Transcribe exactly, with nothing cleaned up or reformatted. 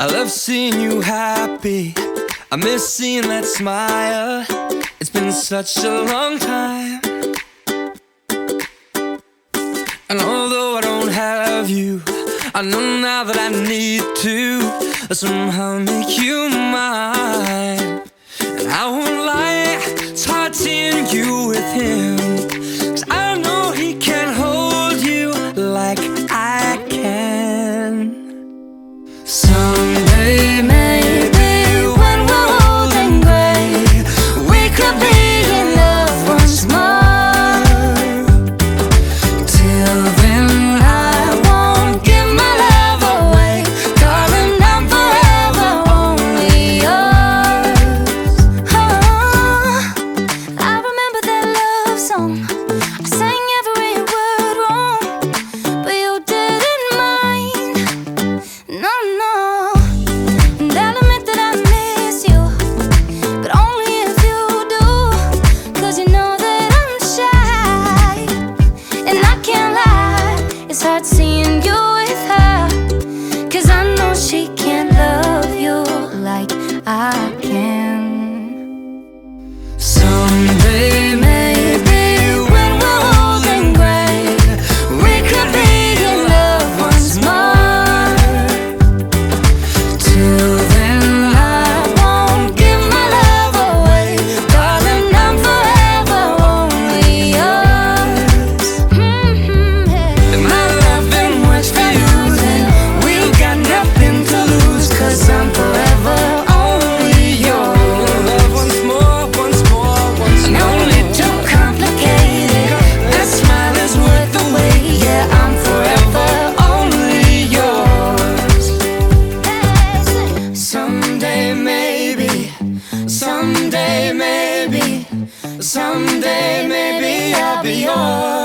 I love seeing you happy. I miss seeing that smile. It's been such a long time. And although I don't have you, I know now that I need to somehow make you mine. And I won't lie, it's hard seeing you with him, 'cause I know he can't hold you like I can. Someday maybe when we're old and gray, we could be in love once more. Till then I won't give my love away, darling, I'm forever only yours. Oh, I remember that love song. I sang every word wrong, but you didn't mind. No, no. And I'll admit that I miss you, but only if you do, 'cause you know that I'm shy. And I can't lie, it's hard seeing you with her, 'cause I know she can't love you like I can. Someday maybe when we're old and gray, we could be in love once more. Till then I won't give my love away, darling, I'm forever only yours. Mm-hmm, yeah. And my love ain't much for you, then we've got nothing to lose, 'cause I'm forever only yours. Love once more, once more, once more. No need to complicate it, that smile is worth the wait. Yeah, I'm forever only yours. Someday maybe, someday maybe, someday maybe I'll be yours.